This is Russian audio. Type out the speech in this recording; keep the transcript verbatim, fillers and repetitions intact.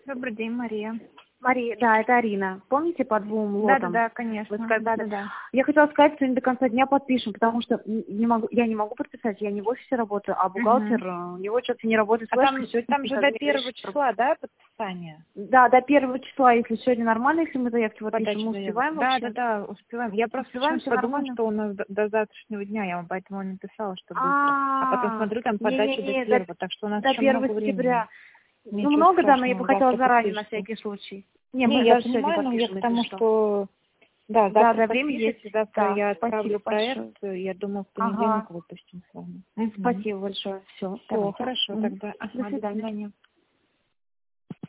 Добрый день, Мария. Мария, да, это Арина. Помните по двум лотам? Да, да, да, конечно. Вы сказали, да, да. Я хотела сказать, что не до конца дня подпишем, потому что не могу, я не могу подписать, я не в офисе работаю, а бухгалтер, Угу. у него что-то не работает А флешка. там, Сегодня там же никогда до не первого решит. числа, да, подписание? Да, до первого числа, если сегодня нормально, если мы заявки вот Подача пишем, мы заявок. успеваем Да, вообще? да, да, успеваем. Я просто Успеваем, почему-то все подумала, нормально? что у нас до, до завтрашнего дня, я вам поэтому и написала, что быстро. А потом А, смотрю, там подача до не-не-не, до, первого, так что у нас до еще первого много времени. сентября. Ну, Ничего много, да, но я бы страшного, хотела завтра заранее, на подпишите. всякий случай. Не, Не, мы я даже сегодня понимаю, но я подпишем, к если тому, что. что да, Да, завтра да, время есть. подпишите, завтра Да, я спасибо отправлю проект, большое. я думаю, в Ага. понедельник выпустим с вами. Угу. Спасибо большое. Все, Все, давайте. хорошо Мгм. тогда. До Ага, до свидания. свидания.